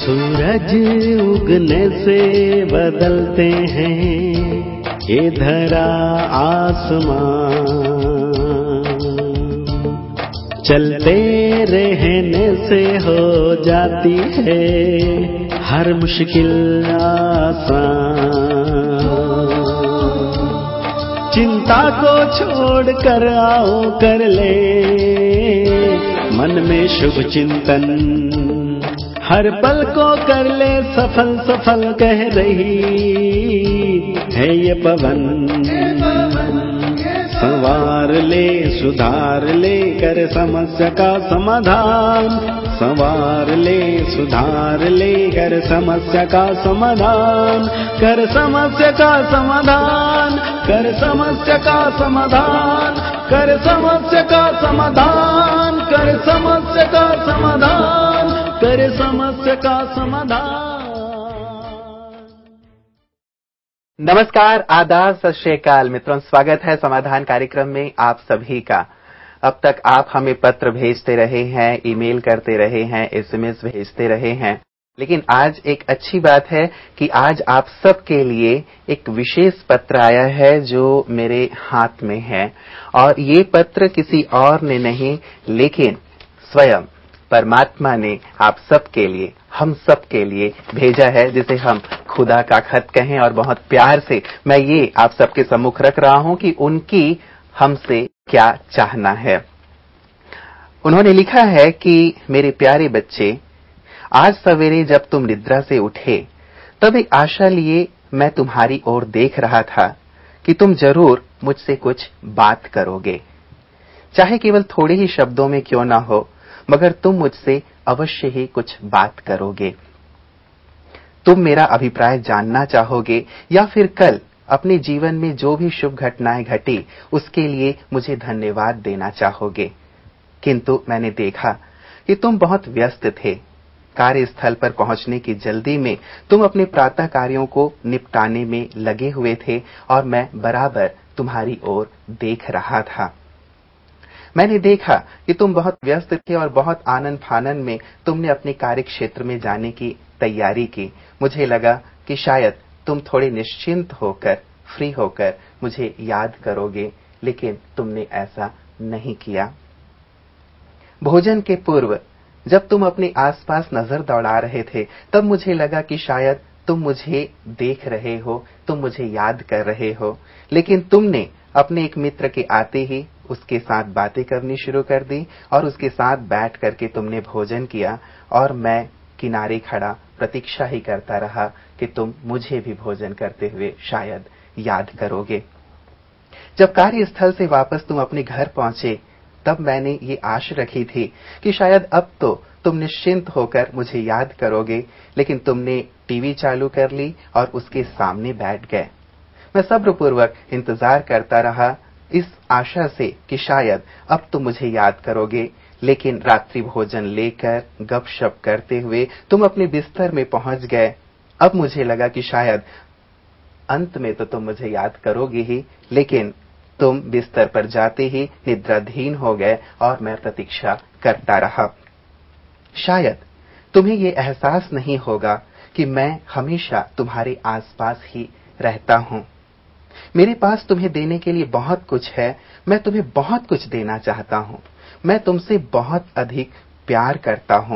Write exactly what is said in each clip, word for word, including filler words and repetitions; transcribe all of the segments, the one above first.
सूरज उगने से बदलते हैं ये धरा आसमां, चलते रहने से हो जाती है हर मुश्किल आसान। चिंता को छोड़ कर आओ कर ले मन में शुभ चिंतन, हर पल को कर ले सफल सफल कह रही है ये पवन। संवार ले सुधार ले कर समस्या का समाधान, संवार ले सुधार ले कर समस्या का समाधान, कर समस्या का समाधान, कर समस्या का समाधान, कर समस्या का समाधान, कर समस्या का समाधान, कर समस्या का समाधान। नमस्कार, आदाब, सत श्री अकाल मित्रों, स्वागत है समाधान कार्यक्रम में आप सभी का। अब तक आप हमें पत्र भेजते रहे हैं, ईमेल करते रहे हैं, एसएमएस भेजते रहे हैं, लेकिन आज एक अच्छी बात है कि आज आप सबके लिए एक विशेष पत्र आया है जो मेरे हाथ में है। और ये पत्र किसी और ने नहीं लेकिन स्वयं परमात्मा ने आप सबके लिए, हम सबके लिए भेजा है, जिसे हम खुदा का खत कहें। और बहुत प्यार से मैं ये आप सबके सम्मुख रख रहा हूं कि उनकी हमसे क्या चाहना है। उन्होंने लिखा है कि मेरे प्यारे बच्चे, आज सवेरे जब तुम निद्रा से उठे तब एक आशा लिए मैं तुम्हारी ओर देख रहा था कि तुम जरूर मुझसे कुछ बात करोगे, चाहे केवल थोड़े ही शब्दों में क्यों ना हो, मगर तुम मुझसे अवश्य ही कुछ बात करोगे। तुम मेरा अभिप्राय जानना चाहोगे या फिर कल अपने जीवन में जो भी शुभ घटनाएं घटी उसके लिए मुझे धन्यवाद देना चाहोगे। किंतु मैंने देखा कि तुम बहुत व्यस्त थे। कार्यस्थल पर पहुंचने की जल्दी में तुम अपने प्रातः कार्यों को निपटाने में लगे हुए थे और मैं बराबर तुम्हारी ओर देख रहा था। मैंने देखा कि तुम बहुत व्यस्त थे और बहुत आनंद फानन में तुमने अपने कार्य क्षेत्र में जाने की तैयारी की। मुझे लगा कि शायद तुम थोड़े निश्चिंत होकर, फ्री होकर मुझे याद करोगे, लेकिन तुमने ऐसा नहीं किया। भोजन के पूर्व जब तुम अपने आसपास नजर दौड़ा रहे थे तब मुझे लगा कि शायद तुम मुझे देख रहे हो, तुम मुझे याद कर रहे हो, लेकिन तुमने अपने एक मित्र के आते ही उसके साथ बातें करनी शुरू कर दी और उसके साथ बैठ करके तुमने भोजन किया और मैं किनारे खड़ा प्रतीक्षा ही करता रहा कि तुम मुझे भी भोजन करते हुए शायद याद करोगे। जब कार्यस्थल से वापस तुम अपने घर पहुंचे तब मैंने ये आशा रखी थी कि शायद अब तो तुम निश्चिंत होकर मुझे याद करोगे, लेकिन तुमने टीवी चालू कर ली और उसके सामने बैठ गए। मैं सब्रपूर्वक इंतजार करता रहा इस आशा से कि शायद अब तुम मुझे याद करोगे, लेकिन रात्रि भोजन लेकर गपशप करते हुए तुम अपने बिस्तर में पहुंच गए। अब मुझे लगा कि शायद अंत में तो तुम मुझे याद करोगे ही, लेकिन तुम बिस्तर पर जाते ही निद्राधीन हो गए और मैं प्रतीक्षा करता रहा। शायद तुम्हें ये एहसास नहीं होगा कि मैं हमेशा तुम्हारे आसपास ही रहता हूं। मेरे पास तुम्हें देने के लिए बहुत कुछ है, मैं तुम्हें बहुत कुछ देना चाहता हूं, मैं तुमसे बहुत अधिक प्यार करता हूं।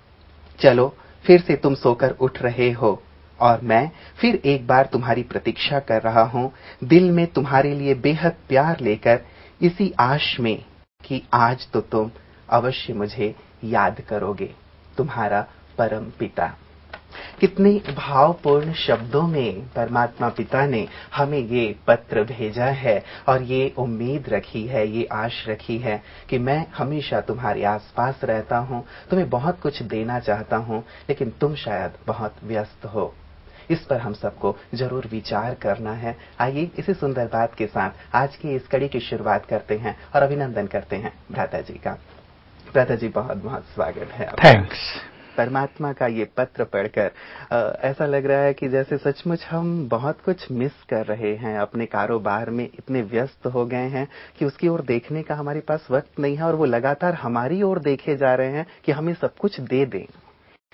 चलो, फिर से तुम सोकर उठ रहे हो और मैं फिर एक बार तुम्हारी प्रतीक्षा कर रहा हूं, दिल में तुम्हारे लिए बेहद प्यार लेकर, इसी आश में कि आज तो तुम अवश्य मुझे याद करोगे। तुम्हारा परम पिता। कितने भावपूर्ण शब्दों में परमात्मा पिता ने हमें ये पत्र भेजा है और ये उम्मीद रखी है, ये आश रखी है कि मैं हमेशा तुम्हारे आसपास रहता हूं, तुम्हें बहुत कुछ देना चाहता हूं, लेकिन तुम शायद बहुत व्यस्त हो। इस पर हम सबको जरूर विचार करना है। आइए इसी सुंदर बात के साथ आज की इस कड़ी की शुरुआत करते हैं और अभिनंदन करते हैं भ्राता जी का। भ्राता जी, बहुत बहुत स्वागत है। थैंक्स। परमात्मा का ये पत्र पढ़कर ऐसा लग रहा है कि जैसे सचमुच हम बहुत कुछ मिस कर रहे हैं। अपने कारोबार में इतने व्यस्त हो गए हैं कि उसकी ओर देखने का हमारे पास वक्त नहीं है और वो लगातार हमारी ओर देखे जा रहे हैं कि हमें सब कुछ दे दें।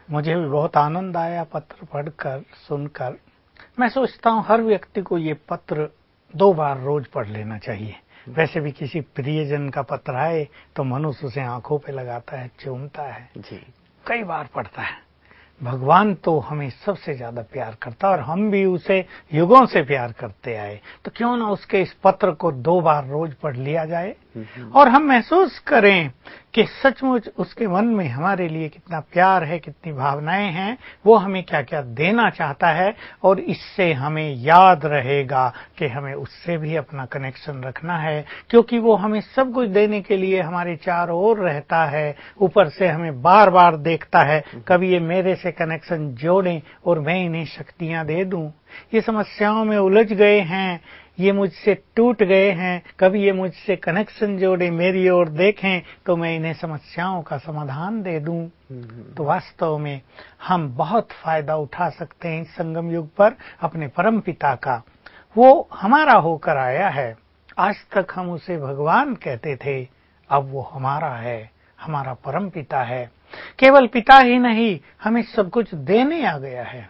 मुझे भी बहुत आनंद आया पत्र पढ़कर, सुनकर। मैं सोचता हूँ हर व्यक्ति को ये पत्र दो बार रोज पढ़ लेना चाहिए। वैसे भी किसी प्रियजन का पत्र आए तो मनुष्य उसे आंखों पे लगाता है, चूमता है, जी कई बार पढ़ता है। भगवान तो हमें सबसे ज्यादा प्यार करता है और हम भी उसे युगों से प्यार करते आए, तो क्यों ना उसके इस पत्र को दो बार रोज पढ़ लिया जाए और हम महसूस करें कि सचमुच उसके मन में हमारे लिए कितना प्यार है, कितनी भावनाएं हैं, वो हमें क्या क्या देना चाहता है। और इससे हमें याद रहेगा कि हमें उससे भी अपना कनेक्शन रखना है, क्योंकि वो हमें सब कुछ देने के लिए हमारे चारों ओर रहता है, ऊपर से हमें बार बार देखता है। कभी ये मेरे से कनेक्शन जोड़ें और मैं इन्हें शक्तियां दे दूं। ये समस्याओं में उलझ गए हैं, ये मुझसे टूट गए हैं, कभी ये मुझसे कनेक्शन जोड़े, मेरी ओर देखें तो मैं इन्हें समस्याओं का समाधान दे दूं। तो वास्तव में हम बहुत फायदा उठा सकते हैं इस संगम युग पर अपने परम पिता का। वो हमारा होकर आया है, आज तक हम उसे भगवान कहते थे, अब वो हमारा है, हमारा परम पिता है। केवल पिता ही नहीं, हमें सब कुछ देने आ गया है।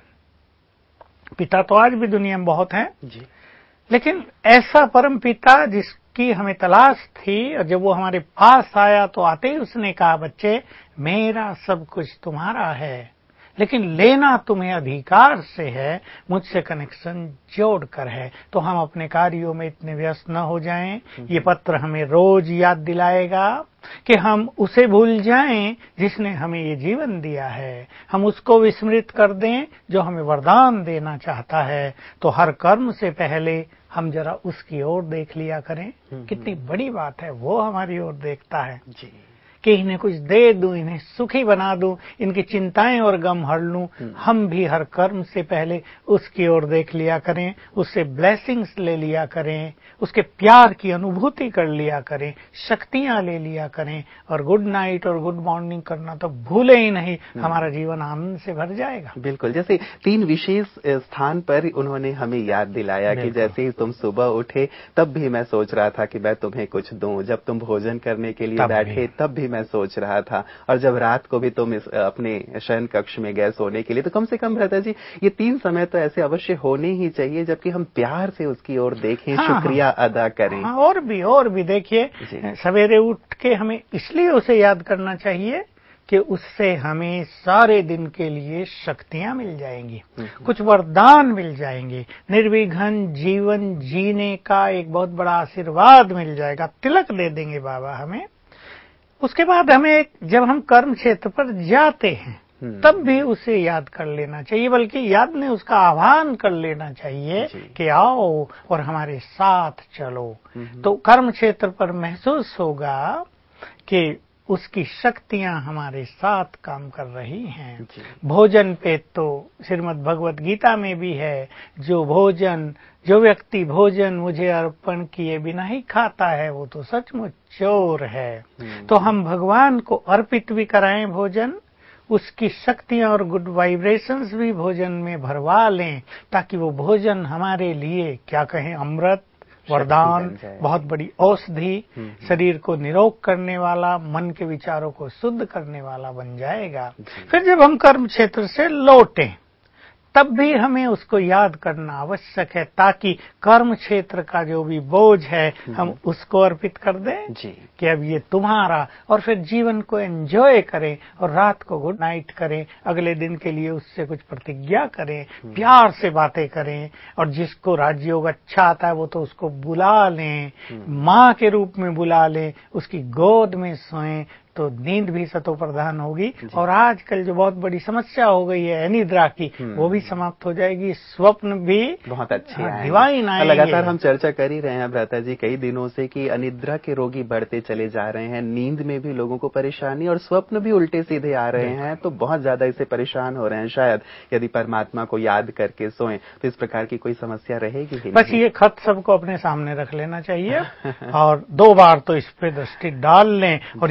पिता तो आज भी दुनिया में बहुत हैं जी, लेकिन ऐसा परम पिता जिसकी हमें तलाश थी, और जब वो हमारे पास आया तो आते ही उसने कहा, बच्चे मेरा सब कुछ तुम्हारा है, लेकिन लेना तुम्हें अधिकार से है, मुझसे कनेक्शन जोड़कर है। तो हम अपने कार्यों में इतने व्यस्त न हो जाएं। ये पत्र हमें रोज याद दिलाएगा कि हम उसे भूल जाएं जिसने हमें ये जीवन दिया है, हम उसको विस्मृत कर दें जो हमें वरदान देना चाहता है। तो हर कर्म से पहले हम जरा उसकी ओर देख लिया करें। कितनी बड़ी बात है, वो हमारी ओर देखता है जी, कि इन्हें कुछ दे दूं, इन्हें सुखी बना दूं, इनकी चिंताएं और गम हर लूं। हम भी हर कर्म से पहले उसकी ओर देख लिया करें, उससे ब्लेसिंग्स ले लिया करें, उसके प्यार की अनुभूति कर लिया करें, शक्तियां ले लिया करें, और गुड नाइट और गुड मॉर्निंग करना तो भूले ही नहीं। हमारा जीवन आनंद से भर जाएगा। बिल्कुल, जैसे तीन विशेष स्थान पर उन्होंने हमें याद दिलाया कि जैसे ही तुम सुबह उठे तब भी मैं सोच रहा था कि मैं तुम्हें कुछ दूं, जब तुम भोजन करने के लिए बैठे तब भी मैं सोच रहा था, और जब रात को भी तुम इस, अपने शयन कक्ष में गए सोने के लिए, तो कम से कम भ्राता जी ये तीन समय तो ऐसे अवश्य होने ही चाहिए जबकि हम प्यार से उसकी ओर देखें, हाँ, शुक्रिया हाँ, अदा करें। हाँ, और भी और भी देखिए, सवेरे उठ के हमें इसलिए उसे याद करना चाहिए कि उससे हमें सारे दिन के लिए शक्तियां मिल जाएंगी, कुछ वरदान मिल जाएंगे, निर्विघ्न जीवन जीने का एक बहुत बड़ा आशीर्वाद मिल जाएगा, तिलक दे देंगे बाबा हमें। उसके बाद हमें जब हम कर्म क्षेत्र पर जाते हैं तब भी उसे याद कर लेना चाहिए, बल्कि याद ने उसका आह्वान कर लेना चाहिए कि आओ और हमारे साथ चलो। तो कर्म क्षेत्र पर महसूस होगा कि उसकी शक्तियां हमारे साथ काम कर रही हैं। भोजन पे तो श्रीमद् भगवत गीता में भी है, जो भोजन जो व्यक्ति भोजन मुझे अर्पण किए बिना ही खाता है वो तो सचमुच चोर है। तो हम भगवान को अर्पित भी कराएं भोजन, उसकी शक्तियां और गुड वाइब्रेशंस भी भोजन में भरवा लें, ताकि वो भोजन हमारे लिए क्या कहें अमृत, वरदान, बहुत बड़ी औषधि, शरीर को निरोग करने वाला, मन के विचारों को शुद्ध करने वाला बन जाएगा। फिर जब हम कर्म क्षेत्र से लौटें तब भी हमें उसको याद करना आवश्यक है, ताकि कर्म क्षेत्र का जो भी बोझ है हम उसको अर्पित कर दें जी, कि अब ये तुम्हारा, और फिर जीवन को एंजॉय करें और रात को गुड नाइट करें, अगले दिन के लिए उससे कुछ प्रतिज्ञा करें, प्यार से बातें करें, और जिसको राजयोग अच्छा आता है वो तो उसको बुला लें, माँ के रूप में बुला लें, उसकी गोद में सोएं, तो नींद भी सतो प्रधान होगी। और आजकल जो बहुत बड़ी समस्या हो गई है अनिद्रा की, वो भी समाप्त हो जाएगी, स्वप्न भी बहुत अच्छे आएंगे, डिवाइन आएंगे। लगातार हम चर्चा कर ही रहे हैं भ्राता जी कई दिनों से कि अनिद्रा के रोगी बढ़ते चले जा रहे हैं, नींद में भी लोगों को परेशानी और स्वप्न भी उल्टे सीधे आ रहे हैं, तो बहुत ज्यादा इससे परेशान हो रहे हैं। शायद यदि परमात्मा को याद करके सोएं तो इस प्रकार की कोई समस्या रहेगी ही बस ये खत सबको अपने सामने रख लेना चाहिए और दो बार तो इस पे दृष्टि डाल लें और ये सोच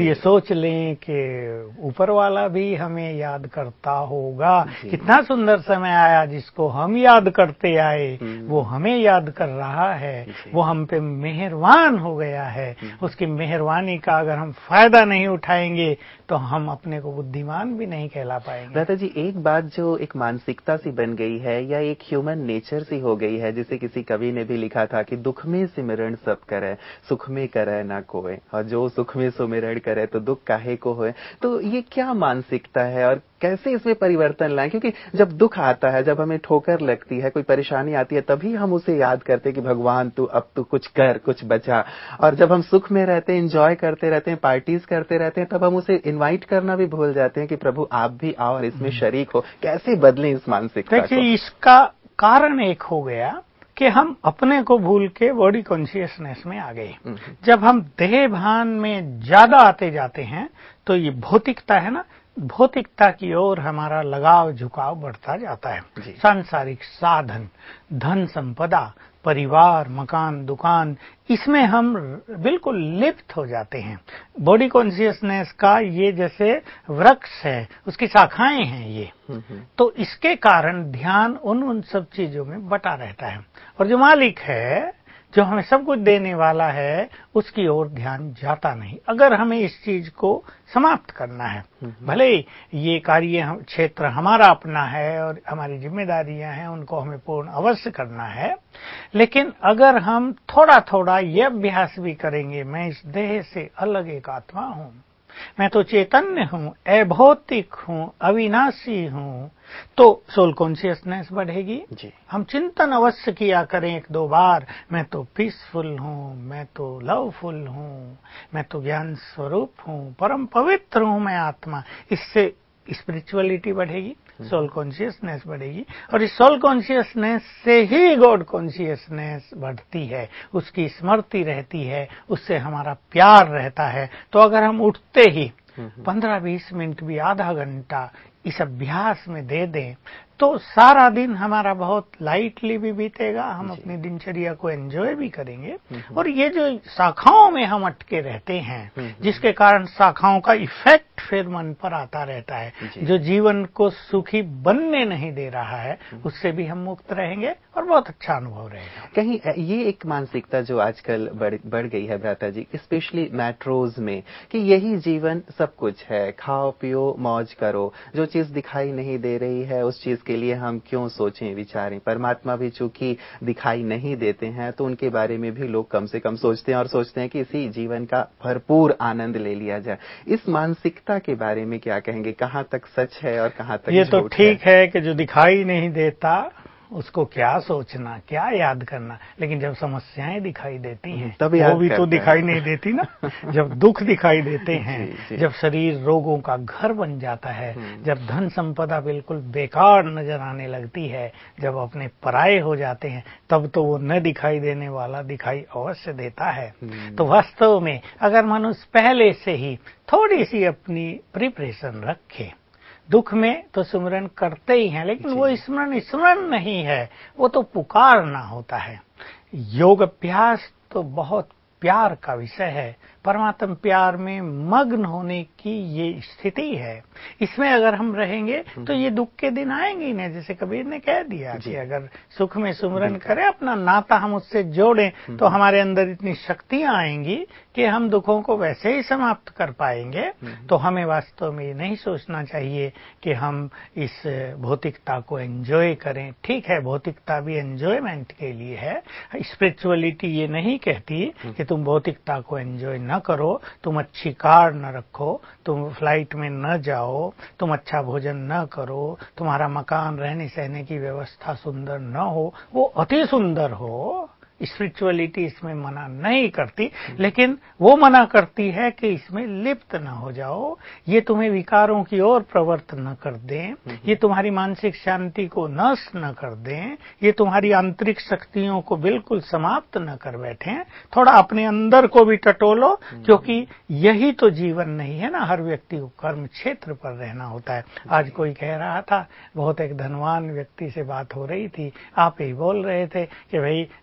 सोच लें कि ऊपर वाला भी हमें याद करता होगा। कितना सुंदर समय आया जिसको हम याद करते आए, वो हमें याद कर रहा है, वो हम पे मेहरबान हो गया है। उसकी मेहरबानी का अगर हम फायदा नहीं उठाएंगे तो हम अपने को बुद्धिमान भी नहीं कहला पाएंगे। दादा जी, एक बात जो एक मानसिकता सी बन गई है या एक ह्यूमन नेचर सी हो गई है, जिसे किसी कवि ने भी लिखा था कि दुख में सिमरण सब करे, सुख में करे ना कोई, और जो सुख में सुमिरण करे तो दुख काहे को होए। तो ये क्या मानसिकता है और कैसे इसमें परिवर्तन लाएं? क्योंकि जब दुख आता है, जब हमें ठोकर लगती है, कोई परेशानी आती है, तभी हम उसे याद करते हैं कि भगवान तू अब तू कुछ कर, कुछ बचा। और जब हम सुख में रहते हैं, एंजॉय करते रहते हैं, पार्टीज करते रहते हैं, तब हम उसे इनवाइट करना भी भूल जाते हैं कि प्रभु आप भी आओ और इसमें शरीक हो। कैसे बदलें इस मानसिकता को? देखिए, इसका कारण एक हो गया कि हम अपने को भूल के बॉडी कॉन्शियसनेस में आ गए। जब हम देह भान में ज्यादा आते जाते हैं तो ये भौतिकता है ना, भौतिकता की ओर हमारा लगाव झुकाव बढ़ता जाता है। सांसारिक साधन, धन संपदा, परिवार, मकान, दुकान, इसमें हम बिल्कुल लिप्त हो जाते हैं। बॉडी कॉन्शियसनेस का ये जैसे वृक्ष है, उसकी शाखाएं हैं ये। तो इसके कारण ध्यान उन उन सब चीजों में बटा रहता है और जो मालिक है, जो हमें सब कुछ देने वाला है, उसकी ओर ध्यान जाता नहीं। अगर हमें इस चीज को समाप्त करना है, भले ये कार्य क्षेत्र हमारा अपना है और हमारी जिम्मेदारियां हैं, उनको हमें पूर्ण अवश्य करना है, लेकिन अगर हम थोड़ा थोड़ा ये अभ्यास भी करेंगे, मैं इस देह से अलग एक आत्मा हूं, मैं तो चैतन्य हूं, अभौतिक हूं, अविनाशी हूं, तो सोल कॉन्शियसनेस बढ़ेगी। हम चिंतन अवश्य किया करें एक दो बार, मैं तो पीसफुल हूं, मैं तो लवफुल हूं, मैं तो ज्ञान स्वरूप हूं, परम पवित्र हूं मैं आत्मा। इससे स्पिरिचुअलिटी बढ़ेगी, सोल कॉन्शियसनेस बढ़ेगी और इस सोल कॉन्शियसनेस से ही गॉड कॉन्शियसनेस बढ़ती है, उसकी स्मृति रहती है, उससे हमारा प्यार रहता है। तो अगर हम उठते ही पंद्रह बीस मिनट भी आधा घंटा इस अभ्यास में दे दें तो सारा दिन हमारा बहुत लाइटली भी बीतेगा, हम अपनी दिनचर्या को एंजॉय भी करेंगे। और ये जो शाखाओं में हम अटके रहते हैं, जिसके कारण शाखाओं का इफेक्ट फिर मन पर आता रहता है, जो जीवन को सुखी बनने नहीं दे रहा है, उससे भी हम मुक्त रहेंगे और बहुत अच्छा अनुभव रहेगा। कहीं ये एक मानसिकता जो आजकल बढ़ बढ़ गई है भ्राता जी, स्पेशली मेट्रोज में, कि यही जीवन सब कुछ है, खाओ पियो मौज करो, जो चीज दिखाई नहीं दे रही है उस चीज के लिए हम क्यों सोचें विचारें। परमात्मा भी चूंकि दिखाई नहीं देते हैं तो उनके बारे में भी लोग कम से कम सोचते हैं और सोचते हैं कि इसी जीवन का भरपूर आनंद ले लिया जाए। इस मानसिकता के बारे में क्या कहेंगे? कहाँ तक सच है और कहाँ तक ये तो झूठ ठीक है कि जो दिखाई नहीं देता उसको क्या सोचना, क्या याद करना, लेकिन जब समस्याएं दिखाई देती हैं तब वो भी तो है। दिखाई नहीं देती ना। जब दुख दिखाई देते हैं, जी, जी। जब शरीर रोगों का घर बन जाता है, जब धन संपदा बिल्कुल बेकार नजर आने लगती है, जब अपने पराये हो जाते हैं, तब तो वो न दिखाई देने वाला दिखाई अवश्य देता है। तो वास्तव में अगर मनुष्य पहले से ही थोड़ी सी अपनी प्रिपरेशन रखे, दुख में तो स्मरण करते ही हैं, लेकिन वो स्मरण स्मरण नहीं है, वो तो पुकारना होता है। योग अभ्यास तो बहुत प्यार का विषय है, परमात्म प्यार में मग्न होने की ये स्थिति है। इसमें अगर हम रहेंगे तो ये दुख के दिन आएंगे ही नहीं। जैसे कबीर ने कह दिया कि अगर सुख में सुमरन करें, अपना नाता हम उससे जोड़ें, तो हमारे अंदर इतनी शक्तियां आएंगी कि हम दुखों को वैसे ही समाप्त कर पाएंगे। तो हमें वास्तव में ये नहीं सोचना चाहिए कि हम इस भौतिकता को एंजॉय करें। ठीक है, भौतिकता भी एंजॉयमेंट के लिए है। स्पिरिचुअलिटी ये नहीं कहती कि तुम भौतिकता को एंजॉय न करो, तुम अच्छी कार न रखो, तुम फ्लाइट में न जाओ, तुम अच्छा भोजन न करो, तुम्हारा मकान रहने सहने की व्यवस्था सुंदर न हो, वो अति सुंदर हो। स्पिरिचुअलिटी इसमें मना नहीं करती, लेकिन वो मना करती है कि इसमें लिप्त न हो जाओ, ये तुम्हें विकारों की ओर प्रवृत्त न कर दें, ये तुम्हारी मानसिक शांति को नष्ट न कर दें, ये तुम्हारी आंतरिक शक्तियों को बिल्कुल समाप्त न कर बैठे। थोड़ा अपने अंदर को भी टटोलो, क्योंकि यही तो जीवन नहीं है ना, हर व्यक्ति को कर्म क्षेत्र पर रहना होता है। आज कोई कह रहा था, बहुत एक धनवान व्यक्ति से बात हो रही थी, आप ही बोल रहे थे कि भाई जब हमारे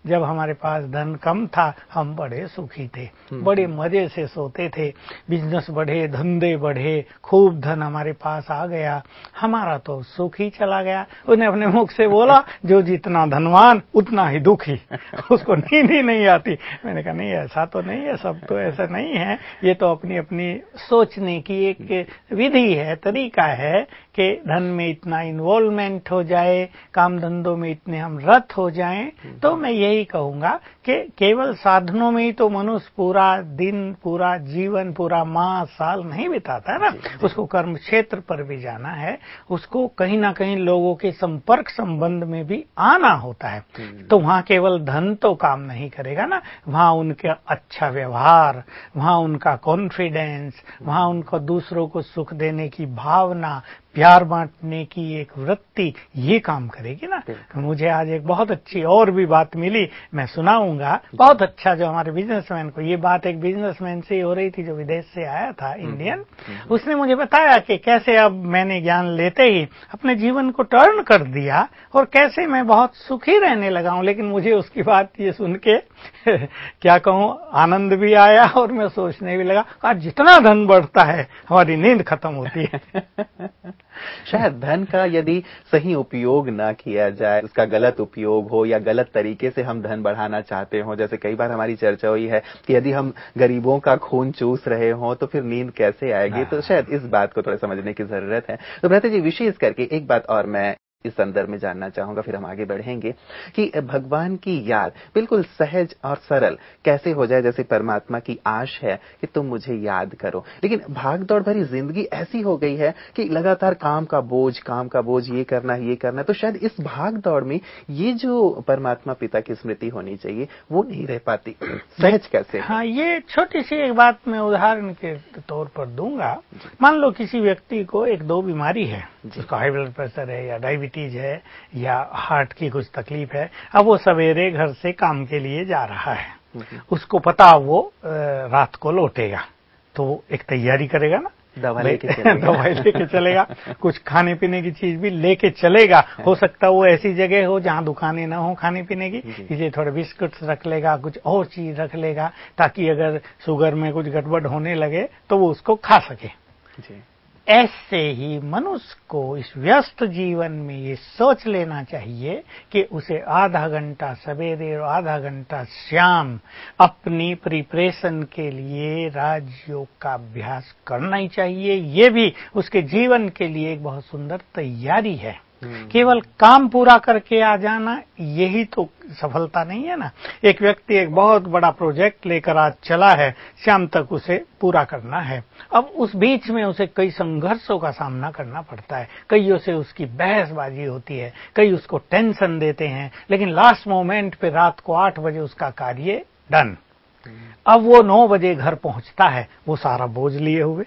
हमारे पास धन कम था, हम बड़े सुखी थे, बड़े मजे से सोते थे, बिजनेस बढ़े, धंधे बढ़े, खूब धन हमारे पास आ गया, हमारा तो सुख ही चला गया। उसने अपने मुख से बोला, जो जितना धनवान उतना ही दुखी, उसको नींद ही नहीं आती। मैंने कहा नहीं, ऐसा तो नहीं है, सब तो ऐसा नहीं है, ये तो अपनी अपनी सोचने की एक विधि है, तरीका है कि धन में इतना इन्वॉल्वमेंट हो जाए, काम धंधों में इतने हम रत हो जाएं। तो मैं यही कहूंगा कि केवल साधनों में ही तो मनुष्य पूरा दिन, पूरा जीवन, पूरा माह, साल नहीं बिताता है ना, उसको कर्म क्षेत्र पर भी जाना है, उसको कहीं ना कहीं लोगों के संपर्क संबंध में भी आना होता है। तो वहां केवल धन तो काम नहीं करेगा ना, वहां उनका अच्छा व्यवहार, वहां उनका कॉन्फिडेंस, वहां उनको दूसरों को सुख देने की भावना, प्यार बांटने की एक वृत्ति, ये काम करेगी ना। मुझे आज एक बहुत अच्छी और भी बात मिली, मैं सुनाऊंगा। बहुत अच्छा, जो हमारे बिजनेसमैन को, ये बात एक बिजनेसमैन से हो रही थी जो विदेश से आया था, इंडियन। उसने मुझे बताया कि कैसे अब मैंने ज्ञान लेते ही अपने जीवन को टर्न कर दिया और कैसे मैं बहुत सुखी रहने लगा हूं। लेकिन मुझे उसकी बात ये सुन के क्या कहूं, आनंद भी आया और मैं सोचने भी लगा, आज जितना धन बढ़ता है हमारी नींद खत्म होती है। शायद धन का यदि सही उपयोग ना किया जाए, उसका गलत उपयोग हो या गलत तरीके से हम धन बढ़ाना चाहते हो, जैसे कई बार हमारी चर्चा हुई है कि यदि हम गरीबों का खून चूस रहे हो तो फिर नींद कैसे आएगी। तो शायद इस बात को थोड़ा समझने की जरूरत है। तो भ्राता जी, विशेष करके एक बात और मैं इस संदर्भ में जानना चाहूंगा, फिर हम आगे बढ़ेंगे, कि भगवान की याद बिल्कुल सहज और सरल कैसे हो जाए। जैसे परमात्मा की आश है कि तुम मुझे याद करो, लेकिन भाग दौड़ भरी जिंदगी ऐसी हो गई है कि लगातार काम का बोझ, काम का बोझ, ये करना ये करना, तो शायद इस भाग दौड़ में ये जो परमात्मा पिता की स्मृति होनी चाहिए वो नहीं रह पाती। सहज कैसे? हाँ, ये छोटी सी एक बात मैं उदाहरण के तौर पर दूंगा। मान लो किसी व्यक्ति को एक दो बीमारी है, उसका हाई ब्लड प्रेशर है या डायबिटीज है या हार्ट की कुछ तकलीफ है। अब वो सवेरे घर से काम के लिए जा रहा है, उसको पता वो रात को लौटेगा, तो एक तैयारी करेगा ना, दवा लेके चलेगा दवाई लेके चलेगा, कुछ खाने पीने की चीज भी लेके चलेगा। हो सकता है वो ऐसी जगह हो जहां दुकानें ना हो खाने पीने की, इसलिए थोड़े बिस्कुट्स रख लेगा, कुछ और चीज रख लेगा, ताकि अगर शुगर में कुछ गड़बड़ होने लगे तो वो उसको खा सके। जी। ऐसे ही मनुष्य को इस व्यस्त जीवन में ये सोच लेना चाहिए कि उसे आधा घंटा सवेरे और आधा घंटा शाम अपनी प्रिपरेशन के लिए राजयोग का अभ्यास करना ही चाहिए। ये भी उसके जीवन के लिए एक बहुत सुंदर तैयारी है। केवल काम पूरा करके आ जाना यही तो सफलता नहीं है ना। एक व्यक्ति एक बहुत बड़ा प्रोजेक्ट लेकर आज चला है, शाम तक उसे पूरा करना है। अब उस बीच में उसे कई संघर्षों का सामना करना पड़ता है, कईयों से उसकी बहसबाजी होती है, कई उसको टेंशन देते हैं, लेकिन लास्ट मोमेंट पे रात को आठ बजे उसका कार्य डन। अब वो नौ बजे घर पहुंचता है, वो सारा बोझ लिए हुए।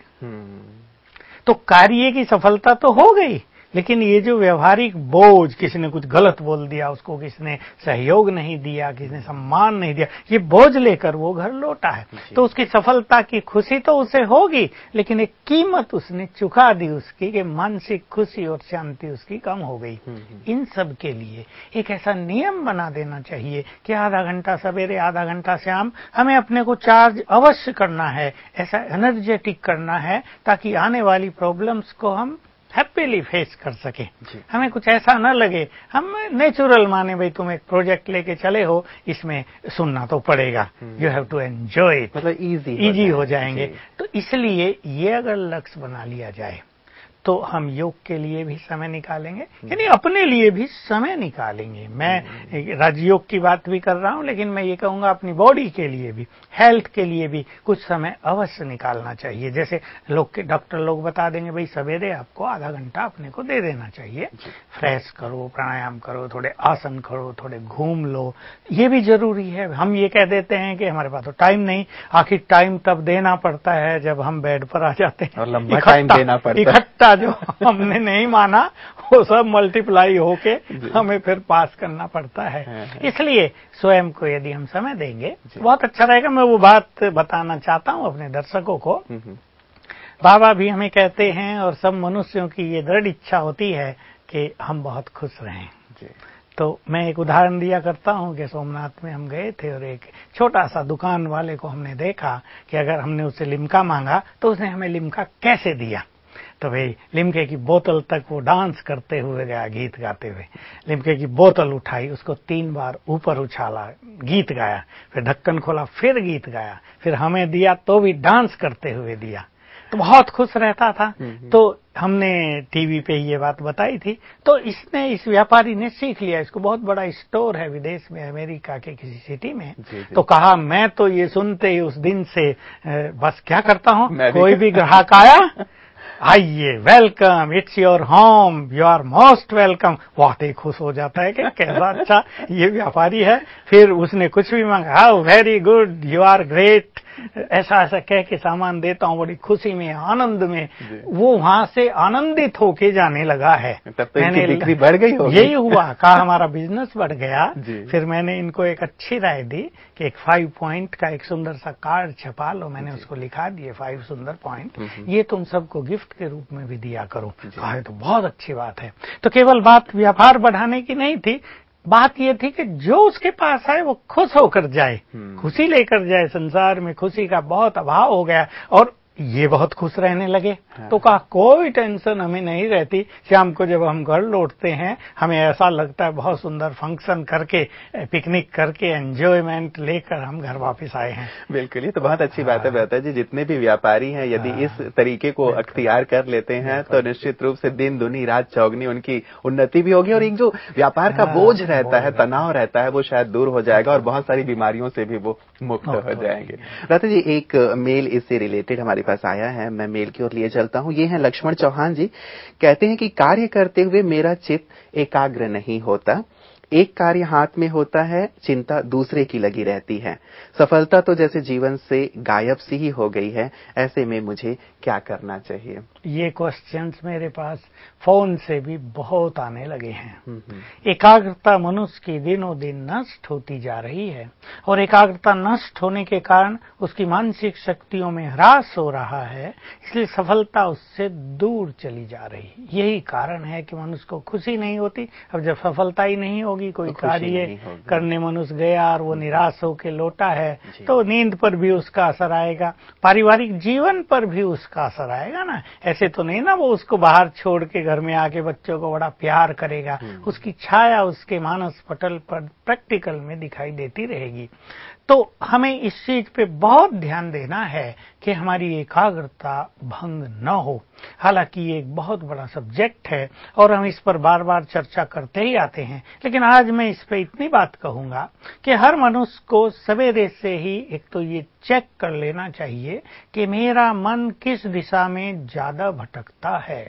तो कार्य की सफलता तो हो गई, लेकिन ये जो व्यवहारिक बोझ, किसी ने कुछ गलत बोल दिया, उसको किसी ने सहयोग नहीं दिया, किसी ने सम्मान नहीं दिया, ये बोझ लेकर वो घर लौटा है। तो उसकी सफलता की खुशी तो उसे होगी, लेकिन एक कीमत उसने चुका दी उसकी, कि मानसिक खुशी और शांति उसकी कम हो गई। इन सब के लिए एक ऐसा नियम बना देना चाहिए कि आधा घंटा सवेरे, आधा घंटा शाम हमें अपने को चार्ज अवश्य करना है, ऐसा एनर्जेटिक करना है, ताकि आने वाली प्रॉब्लम्स को हम हैप्पीली फेस कर सके। हमें कुछ ऐसा न लगे, हम नेचुरल माने, भाई तुम एक प्रोजेक्ट लेके चले हो, इसमें सुनना तो पड़ेगा, you have to enjoy it, मतलब इजी इजी हो जाएंगे। तो इसलिए ये अगर लक्ष्य बना लिया जाए तो हम योग के लिए भी समय निकालेंगे, यानी अपने लिए भी समय निकालेंगे। मैं राजयोग की बात भी कर रहा हूं, लेकिन मैं ये कहूंगा अपनी बॉडी के लिए भी, हेल्थ के लिए भी कुछ समय अवश्य निकालना चाहिए। जैसे लोग के डॉक्टर लोग बता देंगे, भाई सवेरे आपको आधा घंटा अपने को दे देना चाहिए, फ्रेश करो, प्राणायाम करो, थोड़े आसन करो, थोड़े घूम लो, ये भी जरूरी है। हम ये कह देते हैं कि हमारे पास तो टाइम नहीं, आखिर टाइम तब देना पड़ता है जब हम बेड पर आ जाते हैं, और लंबा टाइम देना पड़ता है। जो हमने नहीं माना वो सब मल्टीप्लाई होके हमें फिर पास करना पड़ता है। इसलिए स्वयं को यदि हम समय देंगे बहुत अच्छा रहेगा। मैं वो बात बताना चाहता हूँ अपने दर्शकों को। बाबा भी हमें कहते हैं और सब मनुष्यों की ये दृढ़ इच्छा होती है कि हम बहुत खुश रहें। तो मैं एक उदाहरण दिया करता हूँ कि सोमनाथ में हम गए थे और एक छोटा सा दुकान वाले को हमने देखा कि अगर हमने उससे लिम्का मांगा तो उसने हमें लिम्का कैसे दिया। तो भाई लिम्के की बोतल तक वो डांस करते हुए गया, गीत गाते हुए। लिम्के की बोतल उठाई, उसको तीन बार ऊपर उछाला, गीत गाया, फिर ढक्कन खोला, फिर गीत गाया, फिर हमें दिया तो भी डांस करते हुए दिया। तो बहुत खुश रहता था। तो हमने टीवी पे ये बात बताई थी। तो इसने इस व्यापारी ने सीख लिया। इसको बहुत बड़ा स्टोर है विदेश में, अमेरिका के किसी सिटी में। जी जी। तो कहा मैं तो ये सुनते ही उस दिन से बस क्या करता हूँ, कोई भी ग्राहक आया, आइए, welcome, it's your home, you are most welcome. बहुत ही खुश हो जाता है कि कैसा अच्छा ये व्यापारी है। फिर उसने कुछ भी मांगा, how very good, you are great, ऐसा ऐसा कह के सामान देता हूँ बड़ी खुशी में, आनंद में। वो वहां से आनंदित होके जाने लगा है। तब तो इनकी बिक्री बढ़ गई होगी। यही हुआ, कहा हमारा बिजनेस बढ़ गया। फिर मैंने इनको एक अच्छी राय दी कि एक फाइव पॉइंट का एक सुंदर सा कार्ड छपा लो। मैंने उसको लिखा दिए फाइव सुंदर पॉइंट, ये तुम सबको गिफ्ट के रूप में भी दिया करो। कहा तो बहुत अच्छी बात है। तो केवल बात व्यापार बढ़ाने की नहीं थी, बात ये थी कि जो उसके पास आए वो खुश होकर जाए, खुशी लेकर जाए। संसार में खुशी का बहुत अभाव हो गया और ये बहुत खुश रहने लगे। हाँ। तो कहा कोई टेंशन हमें नहीं रहती। शाम को जब हम घर लौटते हैं हमें ऐसा लगता है बहुत सुंदर फंक्शन करके, पिकनिक करके, एंजॉयमेंट लेकर हम घर वापस आए हैं। बिल्कुल, ये तो बहुत अच्छी बात है बेहतर जी। जितने भी व्यापारी हैं यदि हाँ। इस तरीके को अख्तियार कर लेते हैं तो निश्चित रूप से दिन दुनी रात चौगनी उनकी उन्नति भी होगी और एक जो व्यापार का बोझ रहता है, तनाव रहता है, वो शायद दूर हो जाएगा और बहुत सारी बीमारियों से भी वो मुक्त हो जाएंगे। राधा जी, एक मेल इससे रिलेटेड हमारे पास आया है, मैं मेल की ओर लिए चलता हूं। ये है लक्ष्मण चौहान जी, कहते हैं कि कार्य करते हुए मेरा चित्त एकाग्र नहीं होता, एक कार्य हाथ में होता है, चिंता दूसरे की लगी रहती है, सफलता तो जैसे जीवन से गायब सी ही हो गई है, ऐसे में मुझे क्या करना चाहिए? ये क्वेश्चंस मेरे पास फोन से भी बहुत आने लगे हैं। एकाग्रता मनुष्य की दिनों दिन नष्ट होती जा रही है और एकाग्रता नष्ट होने के कारण उसकी मानसिक शक्तियों में ह्रास हो रहा है, इसलिए सफलता उससे दूर चली जा रही। यही कारण है कि मनुष्य को खुशी नहीं होती। अब जब सफलता ही नहीं होगी, कोई तो कार्य करने मनुष्य गया और वो निराश होकर लौटा है, तो नींद पर भी उसका असर आएगा, पारिवारिक जीवन पर भी उसका असर आएगा ना। ऐसे तो नहीं ना वो उसको बाहर छोड़ के घर में आके बच्चों को बड़ा प्यार करेगा, उसकी छाया उसके मानस पटल पर प्रैक्टिकल में दिखाई देती रहेगी। तो हमें इस चीज पे बहुत ध्यान देना है कि हमारी एकाग्रता भंग न हो। हालांकि ये एक बहुत बड़ा सब्जेक्ट है और हम इस पर बार बार चर्चा करते ही आते हैं, लेकिन आज मैं इस पे इतनी बात कहूंगा कि हर मनुष्य को सवेरे से ही एक तो ये चेक कर लेना चाहिए कि मेरा मन किस दिशा में ज्यादा भटकता है,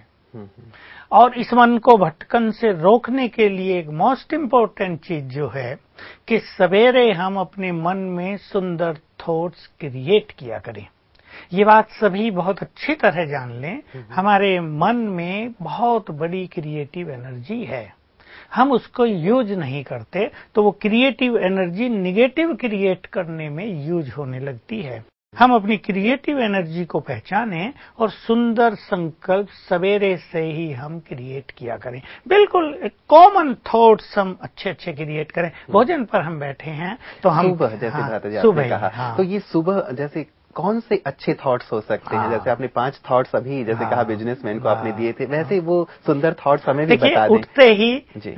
और इस मन को भटकन से रोकने के लिए एक मोस्ट इम्पोर्टेंट चीज जो है कि सवेरे हम अपने मन में सुंदर थॉट्स क्रिएट किया करें। ये बात सभी बहुत अच्छी तरह जान लें, हमारे मन में बहुत बड़ी क्रिएटिव एनर्जी है, हम उसको यूज नहीं करते तो वो क्रिएटिव एनर्जी निगेटिव क्रिएट करने में यूज होने लगती है। हम अपनी क्रिएटिव एनर्जी को पहचानें और सुंदर संकल्प सवेरे से ही हम क्रिएट किया करें। बिल्कुल कॉमन थॉट्स हम अच्छे अच्छे क्रिएट करें। भोजन पर हम बैठे हैं तो हम सुबह जैसे हाँ, सुबह कहा हाँ। तो ये सुबह जैसे कौन से अच्छे थॉट्स हो सकते हैं? हाँ। जैसे आपने पांच थॉट्स अभी जैसे हाँ। कहा बिजनेसमैन को हाँ। आपने दिए थे, वैसे वो सुंदर थॉट्स हमें भी बता दें। उठते ही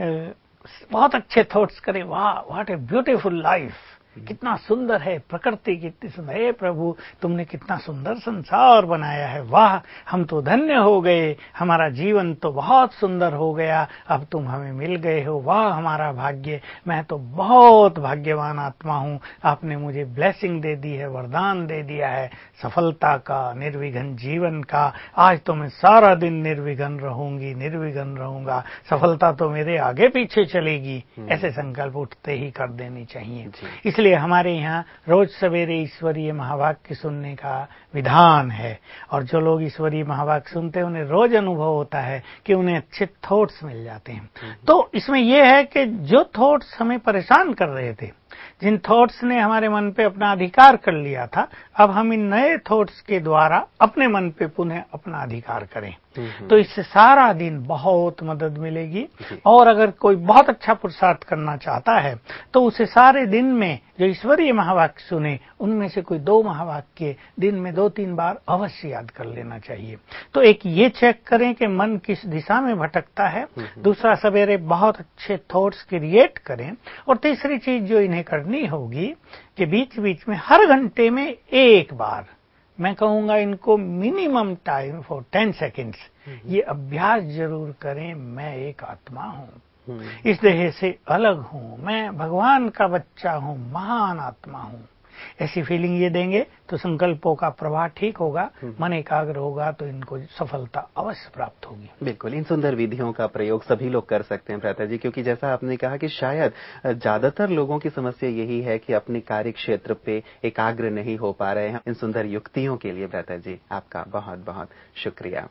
बहुत अच्छे थॉट्स करें, वाह व्हाट ए ब्यूटीफुल लाइफ, कितना सुंदर है प्रकृति, कितनी सुंदर है प्रभु, तुमने कितना सुंदर संसार बनाया है, वाह हम तो धन्य हो गए, हमारा जीवन तो बहुत सुंदर हो गया, अब तुम हमें मिल गए हो, वाह हमारा भाग्य, मैं तो बहुत भाग्यवान आत्मा हूँ, आपने मुझे ब्लेसिंग दे दी है, वरदान दे दिया है सफलता का, निर्विघ्न जीवन का, आज तो मैं सारा दिन निर्विघ्न रहूंगी, निर्विघ्न रहूंगा, सफलता तो मेरे आगे पीछे चलेगी। ऐसे संकल्प उठते ही कर देनी चाहिए। इसलिए हमारे यहाँ रोज सवेरे ईश्वरीय महावाक्य सुनने का विधान है, और जो लोग ईश्वरीय महावाक्य सुनते हैं उन्हें रोज अनुभव होता है कि उन्हें अच्छे थॉट्स मिल जाते हैं। तो इसमें यह है कि जो थॉट्स हमें परेशान कर रहे थे, जिन थॉट्स ने हमारे मन पे अपना अधिकार कर लिया था, अब हम इन नए थॉट्स के द्वारा अपने मन पे पुनः अपना अधिकार करें। तो इससे सारा दिन बहुत मदद मिलेगी। और अगर कोई बहुत अच्छा पुरुषार्थ करना चाहता है तो उसे सारे दिन में जो ईश्वरीय महावाक्य सुने उनमें से कोई दो महावाक्य दिन में दो तीन बार अवश्य याद कर लेना चाहिए। तो एक ये चेक करें कि मन किस दिशा में भटकता है, दूसरा सवेरे बहुत अच्छे थॉट्स क्रिएट करें, और तीसरी चीज जो इन्हें करनी होगी कि बीच बीच में हर घंटे में एक बार, मैं कहूंगा इनको minimum time for ten seconds, ये अभ्यास जरूर करें। मैं एक आत्मा हूं, इस देह से अलग हूं, मैं भगवान का बच्चा हूं, महान आत्मा हूं। ऐसी फीलिंग ये देंगे तो संकल्पों का प्रवाह ठीक होगा, मन एकाग्र होगा, तो इनको सफलता अवश्य प्राप्त होगी। बिल्कुल, इन सुंदर विधियों का प्रयोग सभी लोग कर सकते हैं भ्राता जी, क्योंकि जैसा आपने कहा कि शायद ज्यादातर लोगों की समस्या यही है कि अपने कार्य क्षेत्र पे एकाग्र नहीं हो पा रहे हैं। इन सुंदर युक्तियों के लिए भ्राता जी आपका बहुत बहुत शुक्रिया।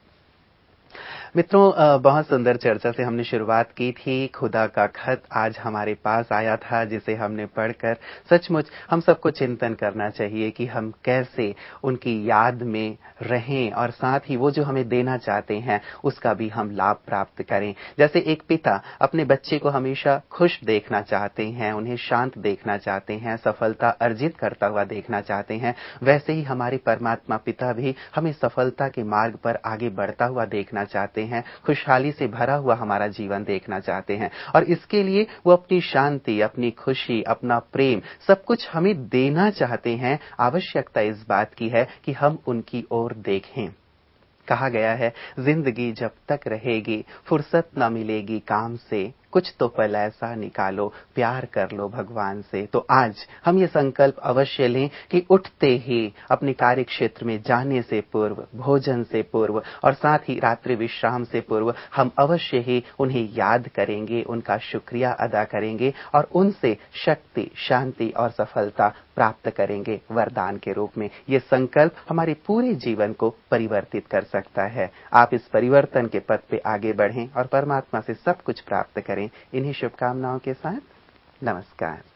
मित्रों, बहुत सुंदर चर्चा से हमने शुरुआत की थी। खुदा का खत आज हमारे पास आया था, जिसे हमने पढ़कर सचमुच हम सबको चिंतन करना चाहिए कि हम कैसे उनकी याद में रहें और साथ ही वो जो हमें देना चाहते हैं उसका भी हम लाभ प्राप्त करें। जैसे एक पिता अपने बच्चे को हमेशा खुश देखना चाहते हैं, उन्हें शांत देखना चाहते हैं, सफलता अर्जित करता हुआ देखना चाहते हैं, वैसे ही हमारे परमात्मा पिता भी हमें सफलता के मार्ग पर आगे बढ़ता हुआ देखना चाहते हैं, खुशहाली से भरा हुआ हमारा जीवन देखना चाहते हैं। और इसके लिए वो अपनी शांति, अपनी खुशी, अपना प्रेम सब कुछ हमें देना चाहते हैं। आवश्यकता इस बात की है कि हम उनकी ओर देखें। कहा गया है, जिंदगी जब तक रहेगी फुर्सत न मिलेगी काम से, कुछ तो पल ऐसा निकालो प्यार कर लो भगवान से। तो आज हम ये संकल्प अवश्य लें कि उठते ही अपने कार्य क्षेत्र में जाने से पूर्व, भोजन से पूर्व और साथ ही रात्रि विश्राम से पूर्व हम अवश्य ही उन्हें याद करेंगे, उनका शुक्रिया अदा करेंगे और उनसे शक्ति, शांति और सफलता प्राप्त करेंगे वरदान के रूप में। ये संकल्प हमारे पूरे जीवन को परिवर्तित कर सकता है। आप इस परिवर्तन के पथ पे आगे बढ़ें और परमात्मा से सब कुछ प्राप्त करें। इन्हीं शुभकामनाओं के साथ नमस्कार।